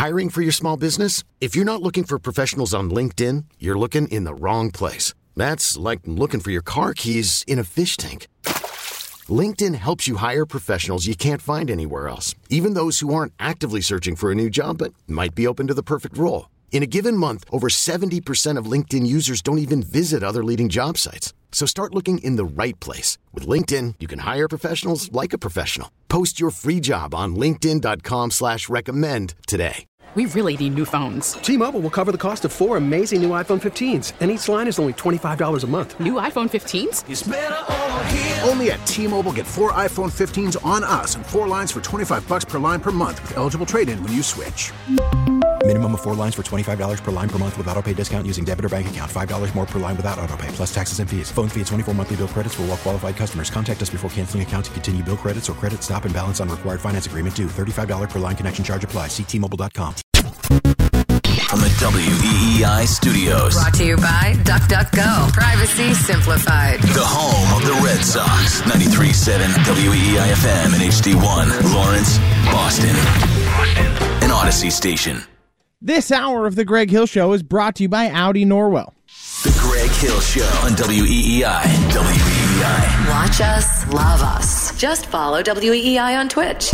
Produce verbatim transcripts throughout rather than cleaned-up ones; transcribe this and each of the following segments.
Hiring for your small business? If you're not looking for professionals on LinkedIn, you're looking in the wrong place. That's like looking for your car keys in a fish tank. LinkedIn helps you hire professionals you can't find anywhere else, even those who aren't actively searching for a new job but might be open to the perfect role. In a given month, over seventy percent of LinkedIn users don't even visit other leading job sites. So start looking in the right place. With LinkedIn, you can hire professionals like a professional. Post your free job on linkedin.com slash recommend today. We really need new phones. T-Mobile will cover the cost of four amazing new iPhone fifteens, and each line is only twenty-five dollars a month. New iPhone fifteens? It's better over here. Only at T-Mobile, get four iPhone fifteens on us and four lines for twenty-five dollars per line per month with eligible trade-in when you switch. Minimum of four lines for twenty-five dollars per line per month with autopay discount using debit or bank account. five dollars more per line without autopay, plus taxes and fees. Phone fee at twenty-four monthly bill credits for well-qualified customers. Contact us before canceling account to continue bill credits or credit stop and balance on required finance agreement due. thirty-five dollars per line connection charge applies. See T Mobile dot com. From the W E E I studios. Brought to you by DuckDuckGo. Privacy simplified. The home of the Red Sox. ninety-three point seven W E E I F M and H D one. Lawrence, Boston. Boston. An Odyssey station. This hour of The Greg Hill Show is brought to you by Audi Norwell. The Greg Hill Show on W E E I. W E E I. Watch us, love us. Just follow W E E I on Twitch.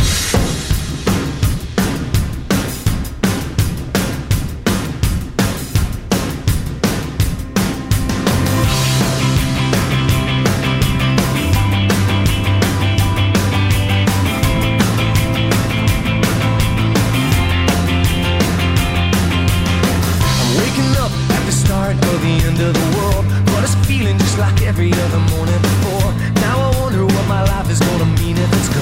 Every other morning before. Now I wonder what my life is going to mean if it's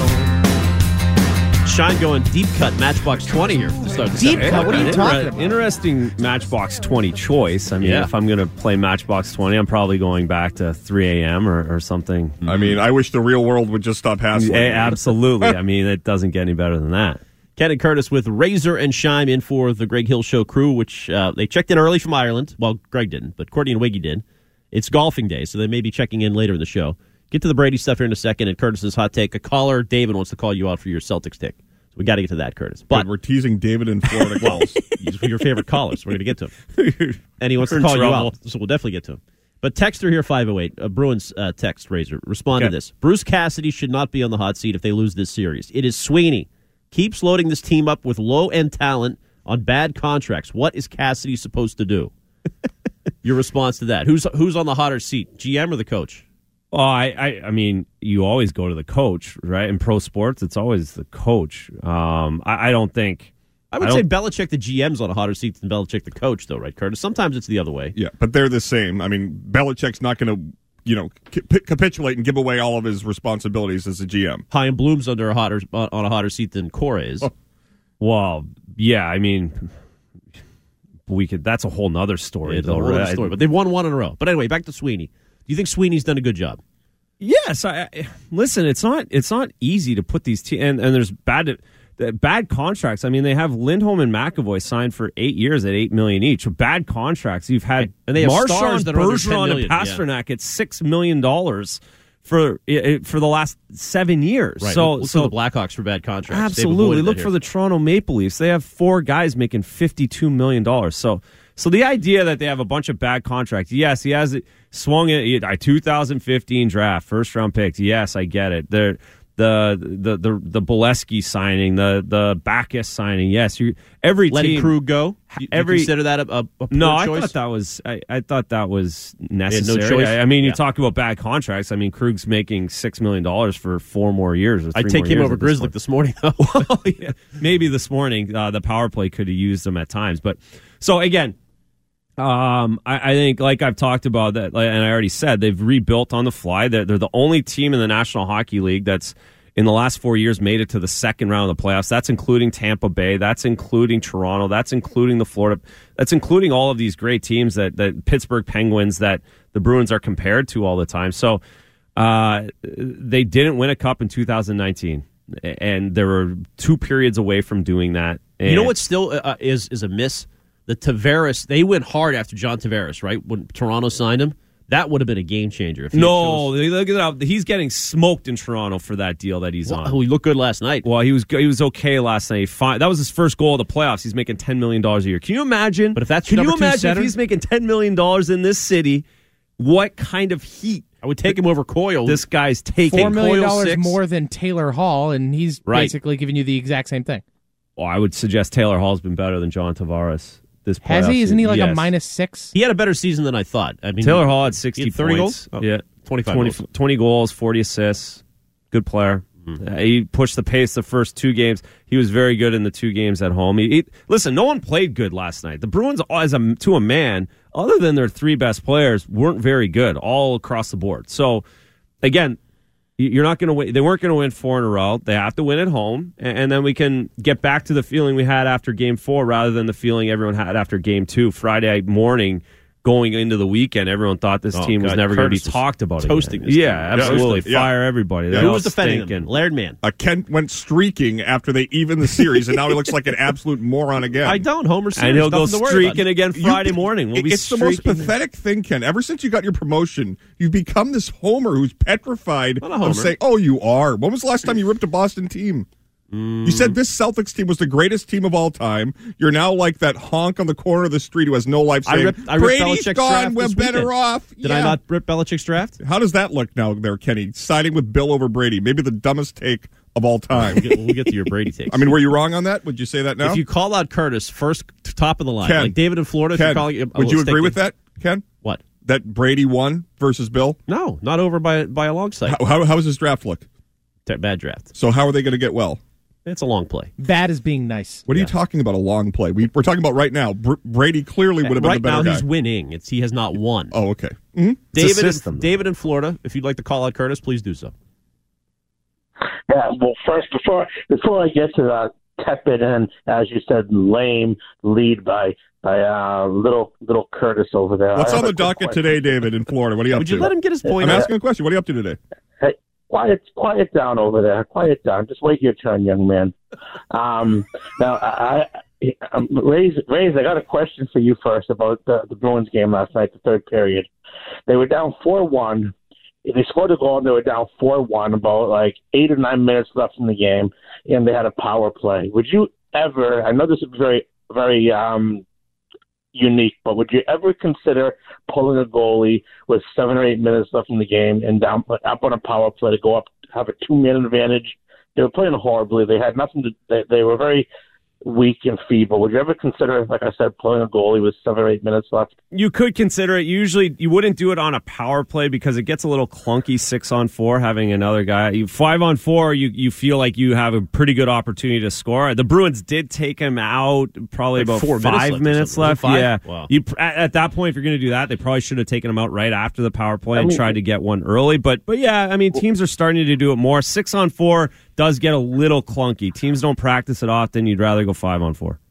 gone. Shine going deep cut Matchbox twenty here to start the Deep second. cut? What are you talking about? Interesting Matchbox twenty choice. I mean, Yeah. if I'm going to play Matchbox twenty, I'm probably going back to three a.m. or, or something. I mean, I wish the real world would just stop hassling. Yeah, absolutely. I mean, it doesn't get any better than that. Ken and Curtis with Razor and Shime in for the Greg Hill Show crew, which uh, they checked in early from Ireland. Well, Greg didn't, but Courtney and Wiggy did. It's golfing day, so they may be checking in later in the show. Get to the Brady stuff here in a second, and Curtis's hot take. A caller, David, wants to call you out for your Celtics take. So we got to get to that, Curtis. But we're teasing David in Florida calls. He's your favorite callers. We're going to get to him. And he wants We're to call in you trouble. out, so we'll definitely get to him. But texter here, five oh eight, uh, Bruins uh, text, Razor. Respond Okay. to this. Bruce Cassidy should not be on the hot seat if they lose this series. It is Sweeney. Keeps loading this team up with low-end talent on bad contracts. What is Cassidy supposed to do? Your response to that. Who's who's on the hotter seat, G M or the coach? Oh, I, I, I mean, you always go to the coach, right? In pro sports, it's always the coach. Um, I, I don't think. I would I say don't- Belichick, the G M's on a hotter seat than Belichick, the coach, though, right, Curtis? Sometimes it's the other way. Yeah, but they're the same. I mean, Belichick's not going to, you know, cap- capitulate and give away all of his responsibilities as a G M. Chaim Bloom's under a hotter on a hotter seat than Cora is. Oh. Well, yeah, I mean, we could. That's a whole nother story, It's a though. whole other right? story, but they've won one in a row. But anyway, back to Sweeney. Do you think Sweeney's done a good job? Yes, I, I listen. It's not. It's not easy to put these te- and and there's bad uh, bad contracts. I mean, they have Lindholm and McAvoy signed for eight years at eight million each. So bad contracts. You've had And they have Marchand, stars that are under ten Bergeron, million, and Pasternak at six million dollars for uh, for the last seven years. Right. So Look so for the Blackhawks for bad contracts. They've absolutely avoided look that for here. the Toronto Maple Leafs. They have four guys making fifty-two million dollars. So. So the idea that they have a bunch of bad contracts, yes, he has it swung it. A two thousand fifteen draft, first round picks. Yes, I get it. They're, the the the the Bolesky signing, the the Bacchus signing. Yes, you every letting team, Krug go. You, every you consider that a, a, a poor no, I choice? thought that was I, I thought that was no necessary. choice? I, I mean, you Yeah. talk about bad contracts. I mean, Krug's making six million dollars for four more years. Or I'd three take more him years over at this Grizzly point. this morning, though. Well, yeah, maybe this morning uh, the power play could have used them at times, but so again. Um, I, I think, like I've talked about that, like, and I already said, they've rebuilt on the fly. They're, they're the only team in the National Hockey League that's in the last four years made it to the second round of the playoffs. That's including Tampa Bay. That's including Toronto. That's including the Florida. That's including all of these great teams that, that Pittsburgh Penguins that the Bruins are compared to all the time. So uh, they didn't win a cup in two thousand nineteen, and there were two periods away from doing that. And you know what still uh, is is a miss? The Tavares, they went hard after John Tavares, right? When Toronto signed him. That would have been a game changer. If he No, chose- look at that. He's getting smoked in Toronto for that deal that he's well, on. he looked good last night. Well, he was he was okay last night. Fine. That was his first goal of the playoffs. He's making ten million dollars a year. Can you imagine? But if that's can your you number two imagine center? if he's making ten million dollars in this city? What kind of heat? I would take him over Coyle. This guy's taking Four million Coyle dollars six. more than Taylor Hall, and he's Right. basically giving you the exact same thing. Well, I would suggest Taylor Hall's been better than John Tavares. This Has playoff he? Isn't he like season. a Yes. minus six? He had a better season than I thought. I mean, Taylor Hall had he sixty had thirty points. goals. Oh, yeah, twenty-five twenty, goals. twenty goals, forty assists. Good player. Mm-hmm. Uh, he pushed the pace the first two games. He was very good in the two games at home. He, he, listen, no one played good last night. The Bruins, as a to a man, other than their three best players, weren't very good all across the board. So, again, you're not going to win. They weren't going to win four in a row. They have to win at home, and, and then we can get back to the feeling we had after Game Four, rather than the feeling everyone had after Game Two. Friday morning, going into the weekend, everyone thought this Oh, team was God, never going to be Curtis was talked about. toasting again. this Yeah, team. absolutely. Yeah. Fire everybody. Yeah. They're Who all was defending stinking. him? Laird Man. Uh, Kent went streaking after they evened the series, and now he looks like an absolute moron again. I don't. Homer Series. And he'll go nothing to worry streaking about. again You- Friday morning. We'll be it's the most streaking. pathetic thing, Ken. Ever since you got your promotion, you've become this homer who's petrified Not a homer. of saying, "Oh, you are." When was the last time you ripped a Boston team? Mm. You said this Celtics team was the greatest team of all time. You're now like that honk on the corner of the street who has no life I saying, ripped, I ripped Brady's Belichick's gone, draft we're this better weekend. off. Did I Yeah. not rip Belichick's draft? How does that look now there, Kenny? Siding with Bill over Brady. Maybe the dumbest take of all time. We'll get, we'll get to your Brady takes. I mean, were you wrong on that? Would you say that now? if you call out Curtis first, t- top of the line, Ken, like David in Florida, if Ken, you're calling, I would will you stick agree you. with that, Ken? What? That Brady won versus Bill? No, not over by by a long sight. How, how, how does his draft look? T- Bad draft. So how are they going to get well? It's a long play. Bad is being nice. What are you talking about, a long play? We, we're talking about right now. Br- Brady clearly would have been Right the better now, guy. he's winning. It's he has not won. Oh, okay. Mm-hmm. David, in, system, though. David in Florida. If you'd like to call out Curtis, please do so. Yeah, well, first, before before I get to that tepid and, as you said, lame lead by by uh, little little Curtis over there. What's I on have the a quick docket question. today, David, in Florida? What are you up Would to? you let him get his point I'm out? asking a question. What are you up to today? Hey, quiet, quiet down over there. Quiet down. Just wait your turn, young man. Um, now, I, I um, Rays, Rays, I got a question for you first about the, the Bruins game last night, the third period. They were down four one. They scored a goal, and they were down four one, about like eight or nine minutes left in the game, and they had a power play. Would you ever, I know this is very, very um, unique, but would you ever consider pulling a goalie with seven or eight minutes left in the game and down up on a power play to go up, have a two-minute advantage? They were playing horribly. They had nothing to. They, they were very weak and feeble. Would you ever consider, like I said, pulling a goalie with seven or eight minutes left? You could consider it. Usually, you wouldn't do it on a power play because it gets a little clunky six on four having another guy. You, five on four, you you feel like you have a pretty good opportunity to score. The Bruins did take him out probably Like about four minutes five left or minutes something. left. Was it five? Yeah. Wow. You at, at that point, if you're going to do that, they probably should have taken him out right after the power play I and mean- tried to get one early. But but yeah, I mean, teams are starting to do it more. Six on four does get a little clunky. Teams don't practice it often. You'd rather go five on four.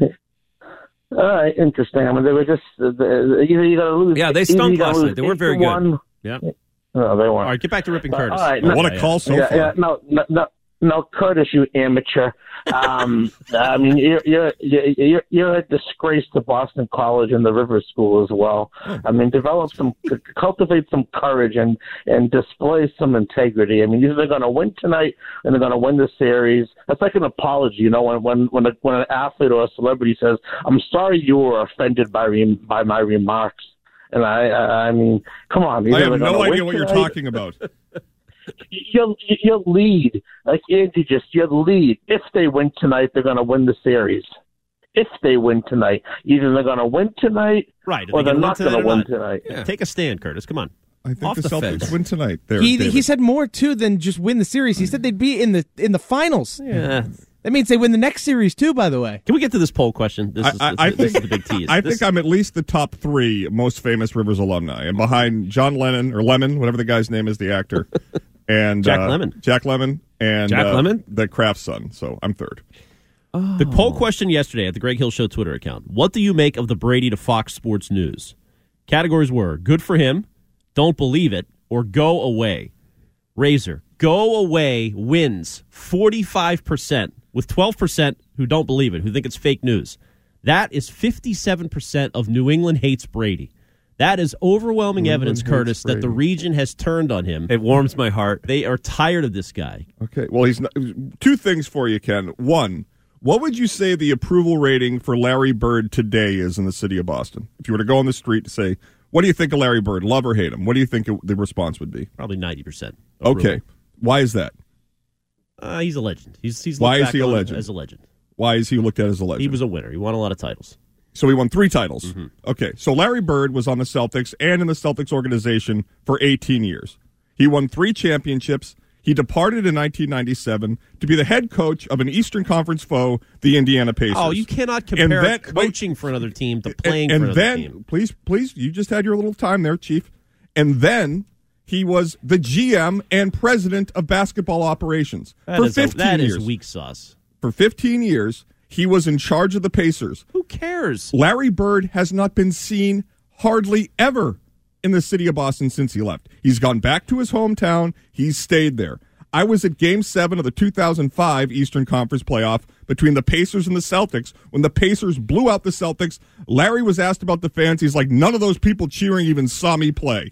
All right, interesting. I mean, they were just uh, the- either you got to lose. Yeah, they either stunk you gotta last lose night. They weren't eight very to good. one. Yeah. No, they weren't. All right, get back to ripping But, Curtis. all right, Well, no- what a call so yeah, far. yeah, no, no, no, no, Curtis, you amateur. Um, I mean, you're you're you're you're a disgrace to Boston College and the Rivers School as well. I mean, develop some, cultivate some courage and and display some integrity. I mean, either they're going to win tonight and they're going to win the series. That's like an apology, you know, when when when, a, when an athlete or a celebrity says, "I'm sorry you were offended by re- by my remarks." And I, I, I mean, come on. I either have they're no gonna idea win what you're tonight- talking about. Your your lead, like Andy just your lead. If they win tonight, they're going to win the series. If they win tonight, either they're going to win tonight, Right. Are or they they're gonna win not tonight going or to win not? tonight. Yeah. Take a stand, Curtis. Come on. I think Off the the Celtics fence. win tonight. There, He David. he said more too than just win the series. He said they'd be in the in the finals. Yeah. That means they win the next series too. By the way, Can we get to this poll question? This is, I, this, I this think is the big tease. I This- think I'm at least the top three most famous Rivers alumni, and behind John Lennon or Lemon, whatever the guy's name is, the actor, and Jack uh, Lemmon. Jack Lemmon, and Jack uh, Lemmon? the Kraft son. So I'm third. The poll question yesterday at the Greg Hill Show Twitter account. What do you make of the Brady to Fox Sports News? Categories were good for him, don't believe it, or go away. Razor, go away wins forty-five percent, with twelve percent who don't believe it, who think it's fake news. That is fifty-seven percent of New England hates Brady. That is overwhelming New evidence, England Curtis, hates that the Brady. region has turned on him. It warms my heart. They are tired of this guy. Okay, well, he's not, two things for you, Ken. One, what would you say the approval rating for Larry Bird today is in the city of Boston? If you were to go on the street to say, what do you think of Larry Bird, love or hate him? What do you think it, the response would be? Probably ninety percent. Okay, why is that? Uh, he's a legend. He's, he's Why looked is he back a on legend? As a legend. Why is he looked at as a legend? He was a winner. He won a lot of titles. So he won three titles. Mm-hmm. Okay, so Larry Bird was on the Celtics and in the Celtics organization for eighteen years. He won three championships. He departed in nineteen ninety-seven to be the head coach of an Eastern Conference foe, the Indiana Pacers. Oh, you cannot compare then, coaching wait, for another team to playing and, for and another then, team. Please, please, you just had your little time there, Chief. And then he was the G M and president of basketball operations That for is a- fifteen that years. is weak sauce. For fifteen years, he was in charge of the Pacers. Who cares? Larry Bird has not been seen hardly ever in the city of Boston since he left. He's gone back to his hometown. He's stayed there. I was at Game seven of the two thousand five Eastern Conference playoff between the Pacers and the Celtics. When the Pacers blew out the Celtics, Larry was asked about the fans. He's like, none of those people cheering even saw me play.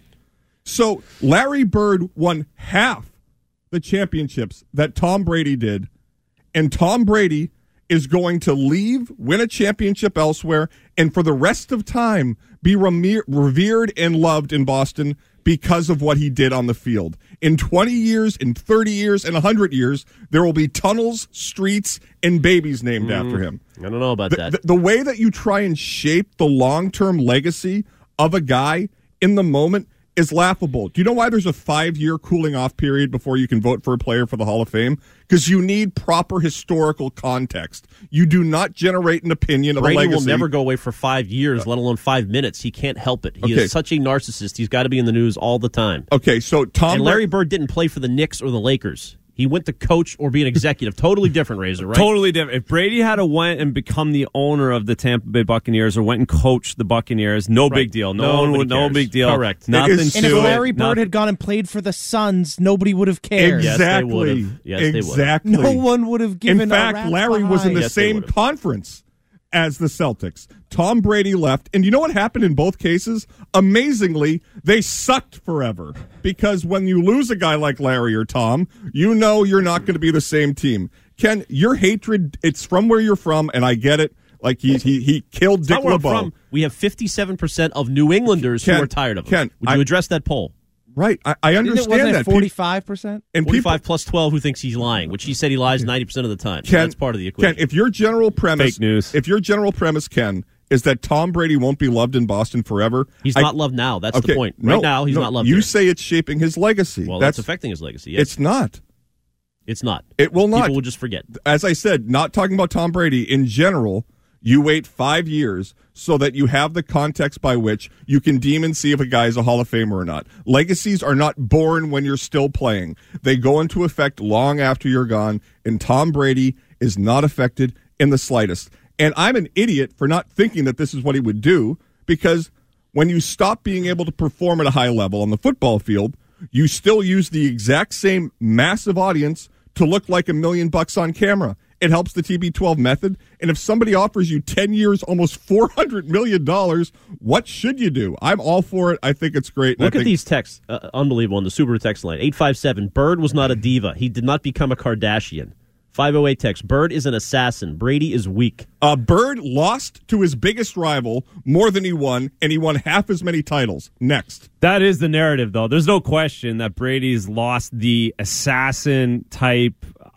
So Larry Bird won half the championships that Tom Brady did, and Tom Brady is going to leave, win a championship elsewhere, and for the rest of time be reme- revered and loved in Boston because of what he did on the field. In twenty years, in thirty years, and one hundred years, there will be tunnels, streets, and babies named Mm, after him. I don't know about The, that. the, the way that you try and shape the long-term legacy of a guy in the moment is laughable. Do you know why there's a five-year cooling-off period before you can vote for a player for the Hall of Fame? Because you need proper historical context. You do not generate an opinion of Brady a legacy. will never go away for five years, let alone five minutes. He can't help it. He Okay. is such a narcissist. He's got to be in the news all the time. Okay, so Tom and Larry Bird didn't play for the Knicks or the Lakers. He went to coach or be an executive. Totally different, Razor, right? Totally different. If Brady had a went and become the owner of the Tampa Bay Buccaneers or went and coached the Buccaneers, no Right. big deal. No Nobody one would, no cares. big deal. Correct. Nothing It is- to And if it. Larry Bird Nothing. had gone and played for the Suns, nobody would have cared. Yes, they Exactly. would've. Yes, they would've. exactly. No one would have given In a fact, rat's Larry was in behind. the Yes, they same would've. conference as the Celtics. Tom Brady left, and you know what happened in both cases? Amazingly, they sucked forever because when you lose a guy like Larry or Tom, you know you're not going to be the same team. Ken, your hatred, it's from where you're from, and I get it. Like he he, he killed It's Dick not where I'm LeBeau. from. We have fifty-seven percent of New Englanders Ken, who are tired of him. Ken, Would you I- address that poll? Right, I, I Didn't it- understand wasn't it that. Pe- forty-five percent? and people, forty-five plus twelve who thinks he's lying, which he said he lies ninety percent of the time. So Ken, that's part of the equation. Ken, if your general premise, Fake news. if your general premise, Ken, is that Tom Brady won't be loved in Boston forever, he's I- not loved now. That's okay, the point. Right no, now, he's no, not loved You here. say it's shaping his legacy. Well, that's, that's, affecting his legacy. Yes. It's not. It's not. It will not. People will just forget. As I said, not talking about Tom Brady in general. You wait five years so that you have the context by which you can deem and see if a guy is a Hall of Famer or not. Legacies are not born when you're still playing. They go into effect long after you're gone, and Tom Brady is not affected in the slightest. And I'm an idiot for not thinking that this is what he would do, because when you stop being able to perform at a high level on the football field, you still use the exact same massive audience to look like a million bucks on camera. It helps the T B twelve method. And if somebody offers you ten years, almost four hundred million dollars, what should you do? I'm all for it. I think it's great. And Look I at think- these texts. Uh, unbelievable on the Subaru text line. eight five seven. Bird was not a diva. He did not become a Kardashian. five oh eight text. Bird is an assassin. Brady is weak. Uh, Bird lost to his biggest rival more than he won, and he won half as many titles. Next. That is the narrative, though. There's no question that Brady's lost the assassin type,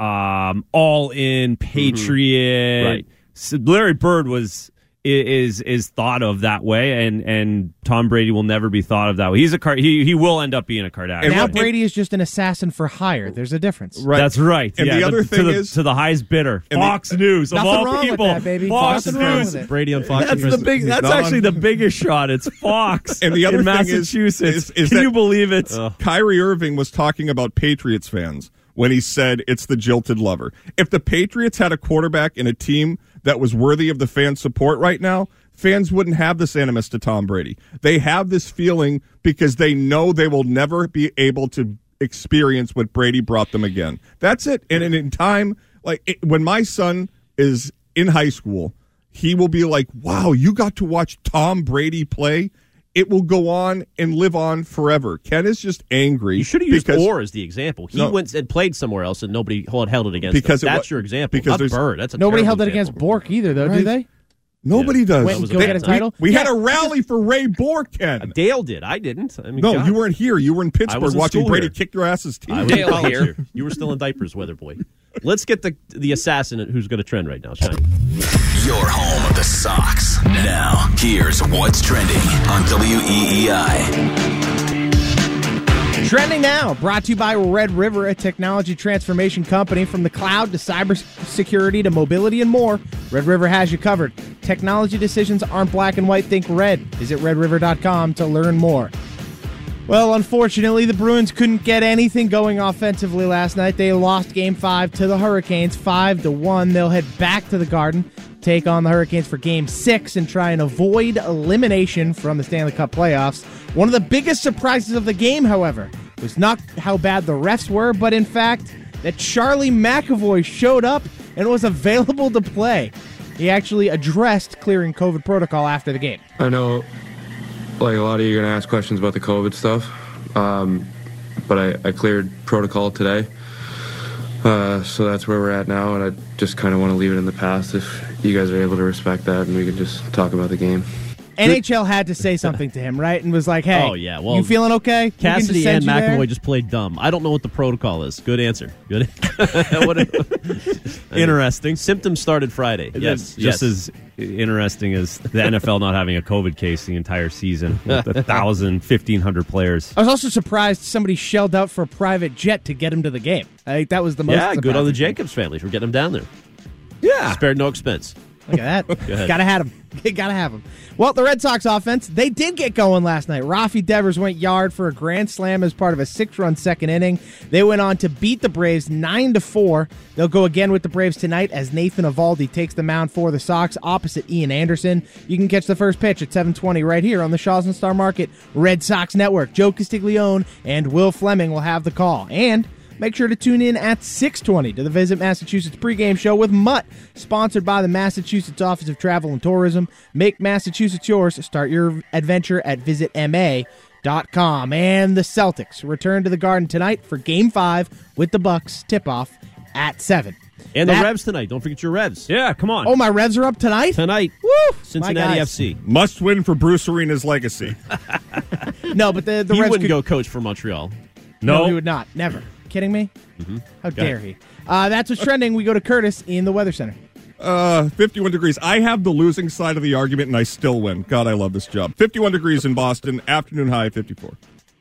um, all-in patriot. Right. So Larry Bird was is is thought of that way, and, and Tom Brady will never be thought of that way. He's a car. He he will end up being a Kardashian. Now Brady is just an assassin for hire. There's a difference. Right. That's right. And yeah, the other to thing the, is- to the highest bidder, And the- Fox News of Nothing all wrong with people. that, baby. Fox Nothing wrong News. with it. Brady on Fox. That's News. the big. That's not actually on- the biggest shot. It's Fox. And the other in thing is- Massachusetts. is- is Can that- you believe it? Kyrie Irving was talking about Patriots fans when he said it's the jilted lover. If the Patriots had a quarterback and a team that was worthy of the fan support right now, fans wouldn't have this animus to Tom Brady. They have this feeling because they know they will never be able to experience what Brady brought them again. That's it. And in time, like it, when my son is in high school, he will be like, wow, you got to watch Tom Brady play. it will go on and live on forever. Ken is just angry. You should have used because, Orr as the example. He No. went and played somewhere else, and nobody held held it against Because him. it That's wa- your example. because Not there's- Bird. That's a Nobody terrible held that example. against Bork either, though, do Right. they? Nobody does. Went and go They- get a title? We, we Yeah. had a rally for Ray Bork, Ken. Dale did. I didn't. I mean, No, God. you weren't here. You were in I Pittsburgh was in watching school Brady here. kick your ass's teeth. I was in college here. You were still in diapers, Weather Boy. Let's get the the assassin who's going to trend right now. Shiny. Your home of the Sox. Now, here's what's trending on W E E I. Trending now, brought to you by Red River, a technology transformation company. From the cloud to cybersecurity to mobility and more, Red River has you covered. Technology decisions aren't black and white, think red. Visit red river dot com to learn more. Well, unfortunately, the Bruins couldn't get anything going offensively last night. They lost Game five to the Hurricanes, five to one. They'll head back to the Garden, take on the Hurricanes for Game six, and try and avoid elimination from the Stanley Cup playoffs. One of the biggest surprises of the game, however, was not how bad the refs were, but in fact that Charlie McAvoy showed up and was available to play. He actually addressed clearing COVID protocol after the game. I know, like, a lot of you are going to ask questions about the COVID stuff, um, but I, I cleared protocol today, uh, so that's where we're at now, and I just kind of want to leave it in the past if you guys are able to respect that, and we can just talk about the game. N H L had to say something to him, right? And was like, hey, oh, yeah. Well, you feeling okay? We can Cassidy just send and you there? McAvoy just played dumb. I don't know what the protocol is. Good answer. Good. What a- Interesting. Symptoms started Friday. And Yes. then just yes. as interesting as the N F L not having a COVID case the entire season with a thousand, fifteen hundred players. I was also surprised somebody shelled out for a private jet to get him to the game. I think that was the most Yeah, good on the surprising thing. Jacobs family for getting him down there. Yeah. Spared no expense. Look at that. Go ahead. Gotta have him. Gotta have him. Well, the Red Sox offense, they did get going last night. Rafi Devers went yard for a grand slam as part of a six-run second inning. They went on to beat the Braves nine to four. They'll go again with the Braves tonight as Nathan Eovaldi takes the mound for the Sox opposite Ian Anderson. You can catch the first pitch at seven twenty right here on the Shaw's and Star Market Red Sox Network. Joe Castiglione and Will Fleming will have the call. And make sure to tune in at six twenty to the Visit Massachusetts pregame show with Mutt, sponsored by the Massachusetts Office of Travel and Tourism. Make Massachusetts yours. Start your adventure at visit m a dot com. And the Celtics return to the Garden tonight for Game five with the Bucks tip-off at seven. And That- the Revs tonight. Don't forget your Revs. Yeah, come on. Oh, my Revs are up tonight? Tonight. Woo! Cincinnati My guys. F C. Must win for Bruce Arena's legacy. No, but the, the He Revs wouldn't could, go coach for Montreal. No, he would not. Never. Kidding me? Mm-hmm. How Go dare ahead. he? Uh, that's what's trending. We go to Curtis in the Weather Center. Uh, fifty-one degrees. I have the losing side of the argument, and I still win. God, I love this job. fifty-one degrees in Boston. Afternoon high, fifty-four.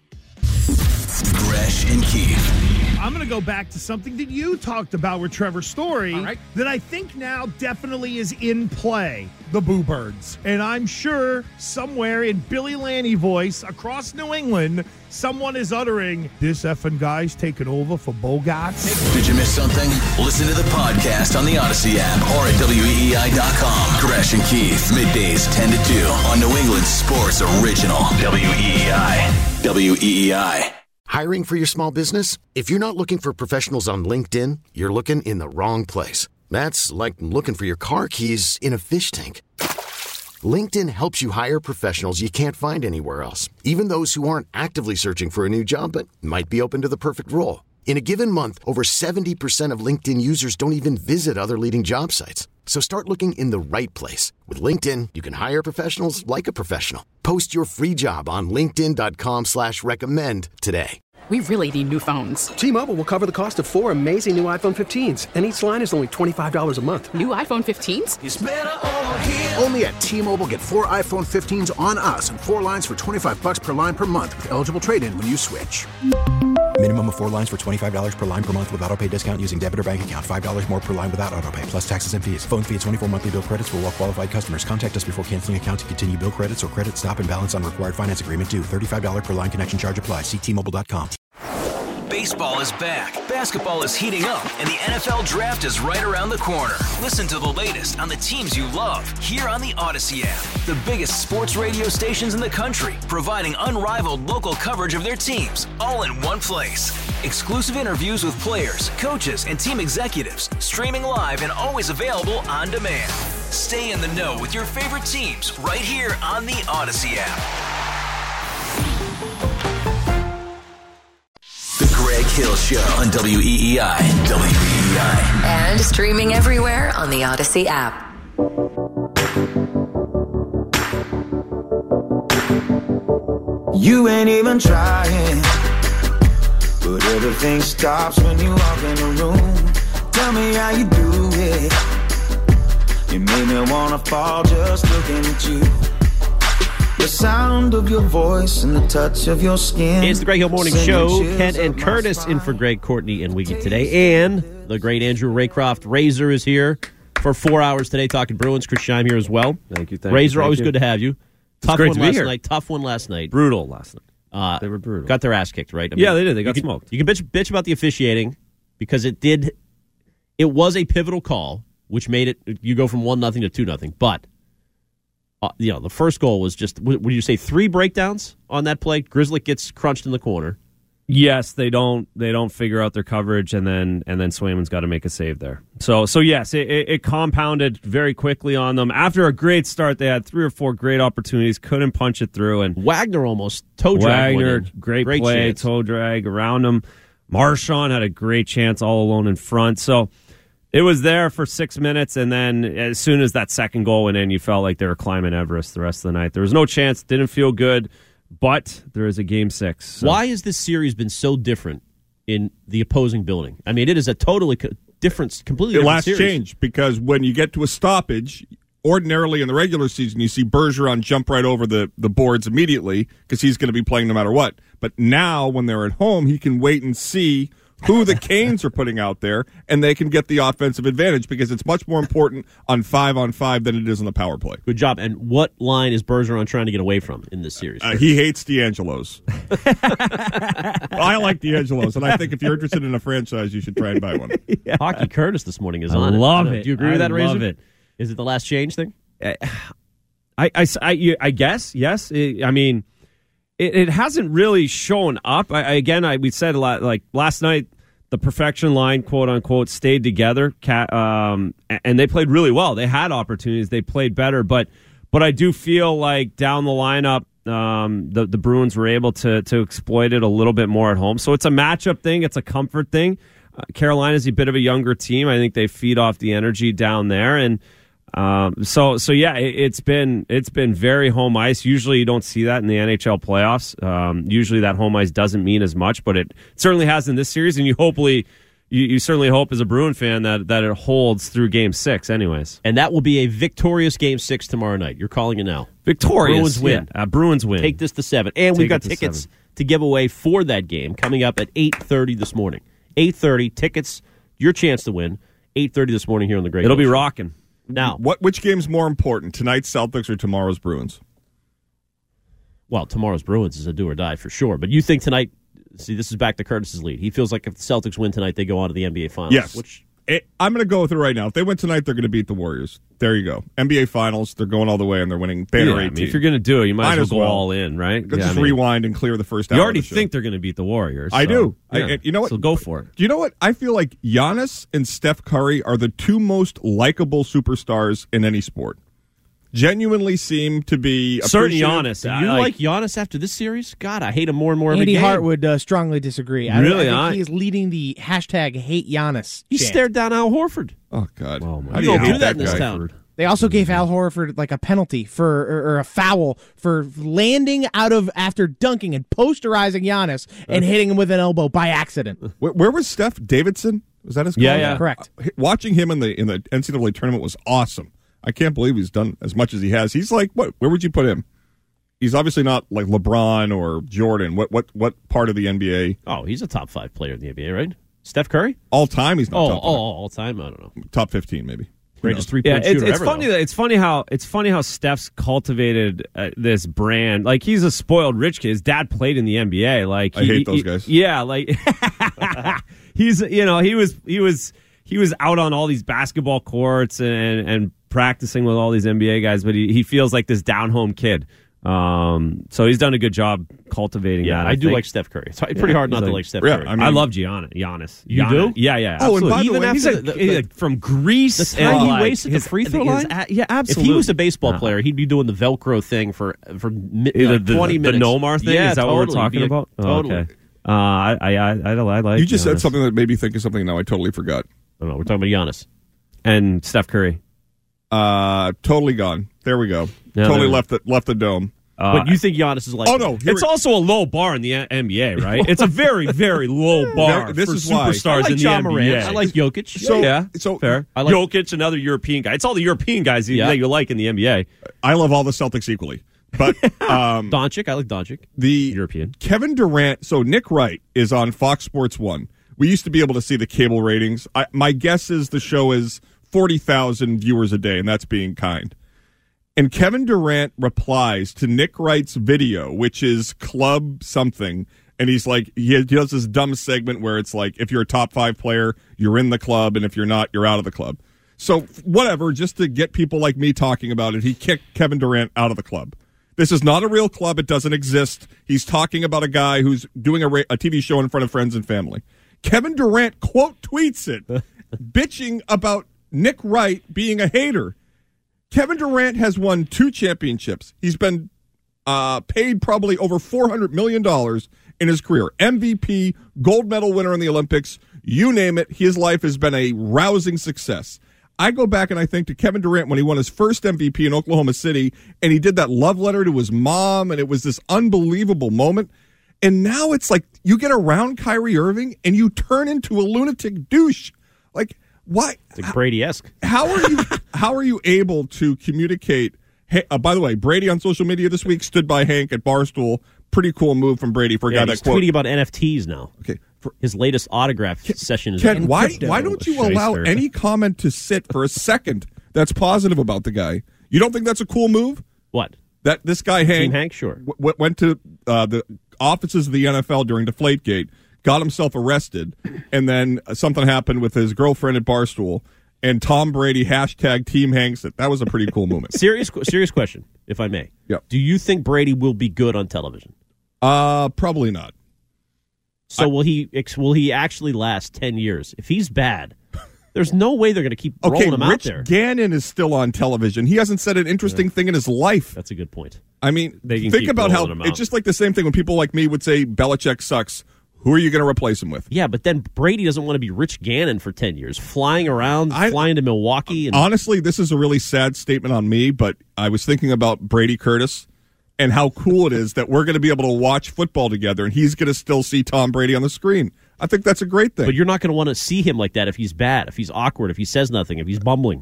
Gresh and Keith. I'm going to go back to something that you talked about with Trevor Story that I think now definitely is in play, the Boo Birds. And I'm sure somewhere in Billy Lanny voice across New England, someone is uttering, this effing guy's taking over for Bogarts. Did you miss something? Listen to the podcast on the Odyssey app or at W E E I dot com. Gresh and Keith, middays ten to two on New England Sports Original. W E E I. W E E I. Hiring for your small business? If you're not looking for professionals on LinkedIn, you're looking in the wrong place. That's like looking for your car keys in a fish tank. LinkedIn helps you hire professionals you can't find anywhere else, even those who aren't actively searching for a new job but might be open to the perfect role. In a given month, over seventy percent of LinkedIn users don't even visit other leading job sites. So start looking in the right place. With LinkedIn, you can hire professionals like a professional. Post your free job on linkedin dot com slash recommend today. We really need new phones. T-Mobile will cover the cost of four amazing new iPhone fifteens, and each line is only twenty-five dollars a month. New iPhone fifteens? It's better over here. Only at T-Mobile, get four iPhone fifteens on us and four lines for twenty-five bucks per line per month with eligible trade-in when you switch. Minimum of four lines for twenty-five dollars per line per month with autopay discount using debit or bank account. five dollars more per line without autopay, plus taxes and fees. Phone fee at twenty-four monthly bill credits for well-qualified customers. Contact us before canceling account to continue bill credits or credit stop and balance on required finance agreement due. thirty-five dollars per line connection charge applies. See T Mobile dot com. Baseball is back, basketball is heating up, and the N F L Draft is right around the corner. Listen to the latest on the teams you love here on the Odyssey app. The biggest sports radio stations in the country, providing unrivaled local coverage of their teams, all in one place. Exclusive interviews with players, coaches, and team executives, streaming live and always available on demand. Stay in the know with your favorite teams right here on the Odyssey app. Greg Hill Show on W E E I. W E E I. And streaming everywhere on the Odyssey app. You ain't even trying, but everything stops when you walk in the room. Tell me how you do it. You made me wanna fall just looking at you. The sound of your voice and the touch of your skin. It's the Greg Hill Morning Show. Ken and Curtis in for Greg, Courtney, and Wiggy today. And the great Andrew Raycroft Razor is here for four hours today talking Bruins. Chris Scheim here as well. Thank you. Thank Razor, you, thank always you. good to have you. Tough great one to be last here. night. Tough one last night. Brutal last night. Uh, they were brutal. Got their ass kicked, right? I yeah, they did. They got you smoked. Can, you can bitch, bitch about the officiating because it did. It was a pivotal call, which made it. You go from one nothing to two nothing. But uh, you know, the first goal was just. Would you say three breakdowns on that play? Grizzly gets crunched in the corner. Yes, they don't. They don't figure out their coverage, and then and then Swayman's got to make a save there. So so yes, it, it, it compounded very quickly on them. After a great start, they had three or four great opportunities, couldn't punch it through, and Wagner almost toe drag. Wagner, great, great play, chance. toe drag around him. Marchand had a great chance all alone in front. So it was there for six minutes, and then as soon as that second goal went in, you felt like they were climbing Everest the rest of the night. There was no chance. Didn't feel good. But there is a game six. So. Why has this series been so different in the opposing building? I mean, it is a totally co- different, completely it different last series. change because when you get to a stoppage, ordinarily in the regular season, you see Bergeron jump right over the, the boards immediately because he's going to be playing no matter what. But now when they're at home, he can wait and see who the Canes are putting out there, and they can get the offensive advantage because it's much more important on five on five than it is on the power play. Good job. And what line is Bergeron trying to get away from in this series? Uh, he hates D'Angelo's. I like D'Angelo's, and I think if you're interested in a franchise, you should try and buy one. Yeah. Hockey Curtis this morning is I on love it. it. Do you agree I with that, Razor? love it. Is it the last change thing? I, I, I, I guess, yes. It, I mean, it, it hasn't really shown up. I, again, I, we said a lot, like last night, the perfection line, quote unquote, stayed together, um, and they played really well. They had opportunities, they played better, but but I do feel like down the lineup, um, the the Bruins were able to to exploit it a little bit more at home. So it's a matchup thing, it's a comfort thing. Uh, Carolina's a bit of a younger team. I think they feed off the energy down there, and um, so so yeah, it, it's been it's been very home ice. Usually you don't see that in the N H L playoffs. Um, usually that home ice doesn't mean as much, but it certainly has in this series. And you hopefully you, you certainly hope as a Bruin fan that that it holds through Game Six, anyways. And that will be a victorious Game Six tomorrow night. You're calling it now. Victorious, Bruins win. Yeah, uh, Bruins win. Take this to seven, and Take we've got to tickets seven. to give away for that game coming up at eight thirty this morning. Eight thirty tickets. Your chance to win. Eight thirty this morning here on the Great. It'll be Show. rocking. Now, what which game's more important, tonight's Celtics or tomorrow's Bruins? Well, tomorrow's Bruins is a do or die for sure. But you think tonight? See, this is back to Curtis's lead. He feels like if the Celtics win tonight, they go on to the N B A Finals. Yes. Which it, I'm going to go with it right now. If they win tonight, they're going to beat the Warriors. There you go. N B A Finals. They're going all the way, and they're winning banner Yeah, I eighteen. mean, if you're going to do it, you might, Might as well as go well. all in, right? Let's Yeah, just I mean, rewind and clear the first hour. you already of the show. think they're going to beat the Warriors. I so, do. yeah. I, you know what? So go for it. Do you know what? I feel like Giannis and Steph Curry are the two most likable superstars in any sport. Genuinely seem to be Certain appreciative. Giannis. do I you like- like Giannis after this series? God, I hate him more and more every Andy game. Hart would uh, strongly disagree. I, Really? I think I- he is leading the hashtag hate Giannis. He chant. stared down Al Horford. Oh God! Oh, my How do You you don't hate do that in this guy? town. They also gave Al Horford like a penalty for or, or a foul for landing out of after dunking and posterizing Giannis and hitting him with an elbow by accident. Where, where was Steph Davidson? Was that his? Yeah, call? yeah. Correct. Uh, watching him in the in the N C double A tournament was awesome. I can't believe he's done as much as he has. He's like, what? Where would you put him? He's obviously not like LeBron or Jordan. What what what part of the N B A? Oh, he's a top five player in the N B A, right? Steph Curry? All time, he's not Oh, top oh, five. all time. I don't know. Top fifteen, maybe. Greatest three Yeah, point it's, shooter it's ever. funny. though. That, it's funny how it's funny how Steph's cultivated uh, this brand. Like he's a spoiled rich kid. His dad played in the N B A. Like I he- hate those he- guys. Yeah, like he's you know he was he was he was out on all these basketball courts and and practicing with all these N B A guys, but he, he feels like this down home kid. Um, so he's done a good job cultivating Yeah, that. I, do think. like Steph Curry. It's pretty hard not he's to like- like Steph Yeah, Curry. I mean- I love Giannis. Giannis. You Giannis. do? Yeah, yeah. Oh, and Absolutely. by the Even way, after he's the, a- the- he's like from Greece, The time and he like wasted the his- free throw his- line? uh, yeah, If absolutely. he was a baseball Uh-huh. player, he'd be doing the Velcro thing for for mi- The- like the- twenty the minutes. Nomar thing? Yeah, Is that what totally. we're talking Be a- about? Oh, Totally. okay. Uh, I, I, I, I, I like You just Giannis. said something that made me think of something now I totally forgot. I don't know. We're talking about Giannis. And Steph Curry. Uh, totally gone. There we go. Yeah, totally there- left the left the dome. Uh, But you think Giannis is like? Oh no! Here It's we- also a low bar in the N B A, right? It's a very, very low bar There- this for is why. superstars I like in the Ja N B A. Morant. I like Jokic. So- yeah, so- fair. I like- Jokic, another European guy. It's all the European guys that- Yeah. that you like in the N B A. I love all the Celtics equally, but um, Doncic. I like Doncic. the European. Kevin Durant. So Nick Wright is on Fox Sports One. We used to be able to see the cable ratings. I, my guess is the show is forty thousand viewers a day, and that's being kind. And Kevin Durant replies to Nick Wright's video, which is club something. And he's like, he does this dumb segment where it's like, if you're a top five player, you're in the club. And if you're not, you're out of the club. So whatever, just to get people like me talking about it, he kicked Kevin Durant out of the club. This is not a real club. It doesn't exist. He's talking about a guy who's doing a, ra- a T V show in front of friends and family. Kevin Durant quote tweets it, bitching about Nick Wright being a hater. Kevin Durant has won two championships. He's been uh, paid probably over four hundred million dollars in his career. M V P, gold medal winner in the Olympics, you name it. His life has been a rousing success. I go back and I think to Kevin Durant when he won his first M V P in Oklahoma City, and he did that love letter to his mom, and it was this unbelievable moment. And now it's like you get around Kyrie Irving, and you turn into a lunatic douche. Like, why? It's like Brady-esque. How are you? How are you able to communicate? Hey, uh, by the way, Brady on social media this week stood by Hank at Barstool. Pretty cool move from Brady for a Yeah, guy he's that quote. tweeting about N F Ts now. Okay, for, his latest autograph session is Ken, in why crypto. why don't you allow Shyster. any comment to sit for a second that's positive about the guy? You don't think that's a cool move? What? That this guy Hank, Team Hank, sure. w- w- went to uh, the offices of the N F L during Deflategate, got himself arrested, and then something happened with his girlfriend at Barstool. And Tom Brady hashtag Team Hanks it. That was a pretty cool moment. Serious, serious question, if I may. Yep. Do you think Brady will be good on television? Uh, probably not. So I, will he? ex- Will he actually last ten years? If he's bad, there's no way they're going to keep okay, rolling him Rich out there. Gannon is still on television. He hasn't said an interesting Yeah. thing in his life. That's a good point. I mean, They can think keep about how rolling him out. it's just like the same thing when people like me would say Belichick sucks. Who are you going to replace him with? Yeah, but then Brady doesn't want to be Rich Gannon for ten years, flying around, I, flying to Milwaukee. And honestly, this is a really sad statement on me, but I was thinking about Brady Curtis and how cool it is that we're going to be able to watch football together, and he's going to still see Tom Brady on the screen. I think that's a great thing. But you're not going to want to see him like that if he's bad, if he's awkward, if he says nothing, if he's bumbling.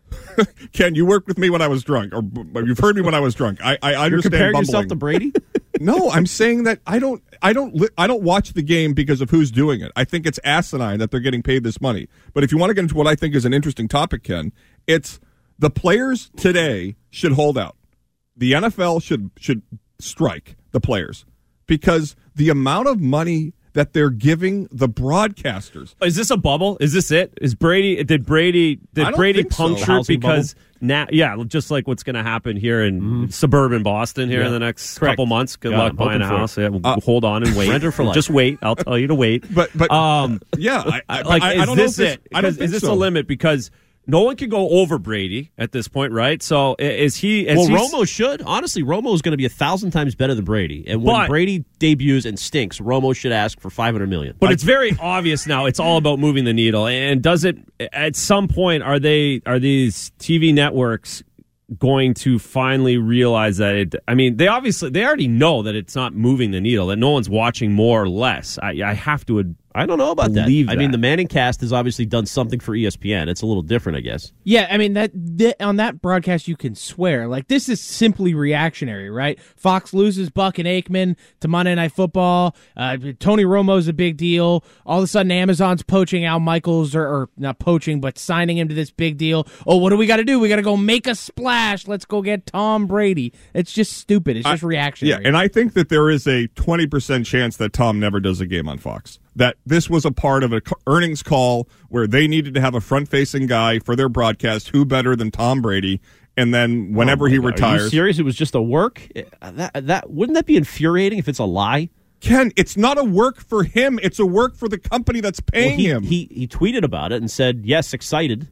Ken, you worked with me when I was drunk, or you've heard me when I was drunk. I, I understand. You're comparing bumbling. yourself to Brady? No, I'm saying that I don't, I don't, li- I don't watch the game because of who's doing it. I think it's asinine that they're getting paid this money. But if you want to get into what I think is an interesting topic, Ken, it's the players today should hold out. The N F L should should strike the players because the amount of money that they're giving the broadcasters. Is this a bubble? Is this it? Is Brady? Did Brady? I Did don't Brady think so. puncture Housing because now? Yeah, just like what's going to happen here in suburban Boston here Yeah. in the next Correct. couple months. Good Yeah, luck I'm buying a hoping for house. it. Yeah, we'll Uh, hold on and wait. Renter for life. Just wait. I'll tell you to wait. But but um, yeah, I, I, like I, is I don't know this if this, it? I don't Because think is this so. a limit? Because no one can go over Brady at this point, right? So i- is he? Is Well, he, Romo should. Honestly, Romo is going to be a thousand times better than Brady. And when But- Brady debuts and stinks, Romo should ask for five hundred million dollars. But it's very obvious now. It's all about moving the needle. And does it? At some point, are they? Are these T V networks going to finally realize that it? I mean, they obviously they already know that it's not moving the needle. That no one's watching more or less. I, I have to. ad- I don't know about that. believe I mean, that. the Manning cast has obviously done something for E S P N. It's a little different, I guess. Yeah, I mean that, that on that broadcast you can swear like this is simply reactionary, right? Fox loses Buck and Aikman to Monday Night Football. Uh, Tony Romo's a big deal. All of a sudden, Amazon's poaching Al Michaels, or, or not poaching, but signing him to this big deal. Oh, what do we got to do? We got to go make a splash. Let's go get Tom Brady. It's just stupid. It's just I- reactionary. Yeah, and I think that there is a twenty percent chance that Tom never does a game on Fox. That this was a part of an earnings call where they needed to have a front-facing guy for their broadcast. Who better than Tom Brady? And then whenever Oh my he God. Are retires, you serious? It was just a work. Uh, That that wouldn't that be infuriating if it's a lie? Ken, it's not a work for him. It's a work for the company that's Well, paying he, him. he he tweeted about it and said, "Yes, excited."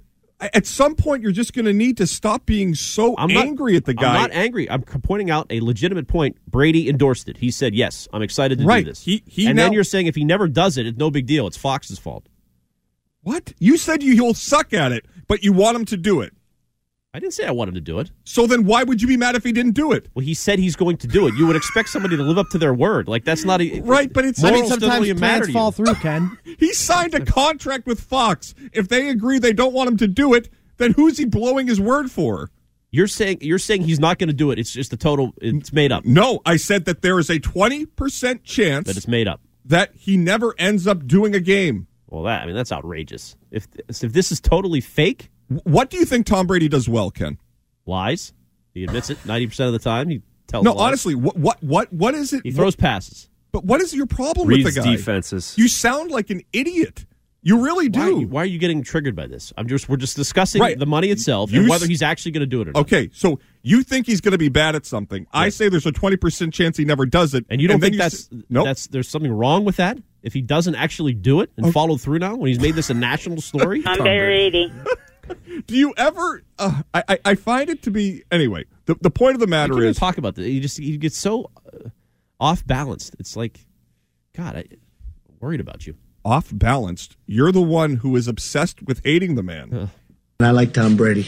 At some point, you're just going to need to stop being so I'm angry not, at the guy. I'm not angry. I'm pointing out a legitimate point. Brady endorsed it. He said, yes, I'm excited to right. do this. He, he and now, then you're saying if he never does it, it's no big deal. It's Fox's fault. What? You said you, you'll suck at it, but you want him to do it. I didn't say I want him to do it. So then why would you be mad if he didn't do it? Well, he said he's going to do it. You would expect somebody to live up to their word. Like, that's not a... Right, but it's... I mean, sometimes plans fall through, Ken. He signed a contract with Fox. If they agree they don't want him to do it, then who's he blowing his word for? You're saying you're saying he's not going to do it. It's just a total... It's made up. No, I said that there is a twenty percent chance... That it's made up. That he never ends up doing a game. Well, that I mean, that's outrageous. If If this is totally fake... What do you think Tom Brady does well, Ken? Lies. He admits it ninety percent of the time. He tells No, lies. honestly, what what what what is it? He throws what, passes. But what is your problem Reads with the guy? defenses. You sound like an idiot. You really do. Why are you, why are you getting triggered by this? I'm just we're just discussing right. the money itself you and whether s- he's actually going to do it or not. Okay, so you think he's going to be bad at something. Yes. I say there's a twenty percent chance he never does it. And you don't and think you that's s- nope. that's there's something wrong with that? If he doesn't actually do it and okay. follow through now when he's made this a national story? I'm Brady. Do you ever? Uh, I, I I find it to be anyway. The the point of the matter you is talk about this. You just you get so uh, off balanced. It's like, God, I, I'm worried about you. Off balanced. You're the one who is obsessed with hating the man. Uh. I like Tom Brady.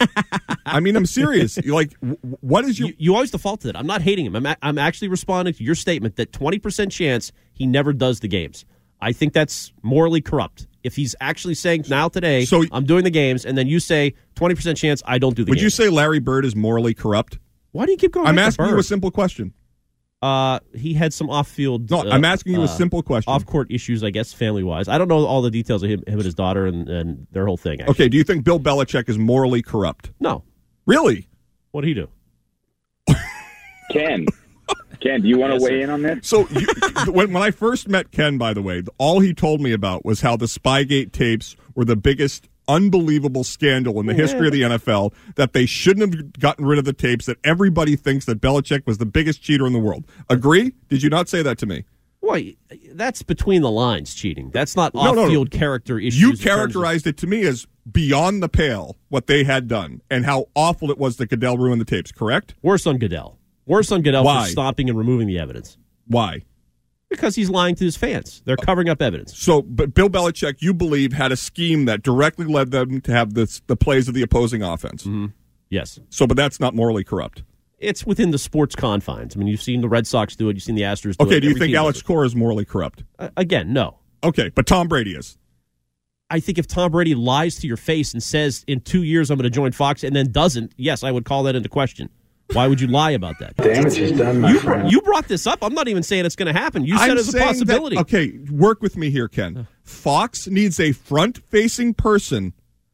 I mean, I'm serious. You're like, w- what is your? You, you always default to that. I'm not hating him. I'm a, I'm actually responding to your statement that twenty percent chance he never does the games. I think that's morally corrupt. If he's actually saying now today, so, I'm doing the games, and then you say twenty percent chance I don't do the would games. Would you say Larry Bird is morally corrupt? Why do you keep going I'm back to asking Bird? you a simple question. Uh, he had some off-field. No, uh, I'm asking you a uh, simple question. Off-court issues, I guess, family-wise. I don't know all the details of him, him and his daughter and, and their whole thing. Actually. Okay, do you think Bill Belichick is morally corrupt? No. Really? What did he do? Ken, Ken, do you want to Yes, weigh sir. in on this? So you, when when I first met Ken, by the way, all he told me about was how the Spygate tapes were the biggest unbelievable scandal in the history of the N F L, that they shouldn't have gotten rid of the tapes, that everybody thinks that Belichick was the biggest cheater in the world. Agree? Did you not say that to me? Well, that's between the lines cheating. That's not No, no, no. off-field character issues. You in terms of- characterized it to me as beyond the pale what they had done and how awful it was that Goodell ruined the tapes, correct? Worse on Goodell. Worse on Goodell Why? for stopping and removing the evidence. Why? Because he's lying to his fans. They're covering up evidence. So, but Bill Belichick, you believe, had a scheme that directly led them to have this, the plays of the opposing offense. Mm-hmm. Yes. So, but that's not morally corrupt. It's within the sports confines. I mean, you've seen the Red Sox do it. You've seen the Astros do it. Okay, do you Every think team does Alex it. Cora is morally corrupt? Uh, again, no. Okay, but Tom Brady is. I think if Tom Brady lies to your face and says, in two years I'm going to join Fox, and then doesn't, yes, I would call that into question. Why would you lie about that? Damage is done, my you, friend. you brought this up. I'm not even saying it's going to happen. You said I'm it's a saying possibility. That, okay, work with me here, Ken. Fox needs a front-facing person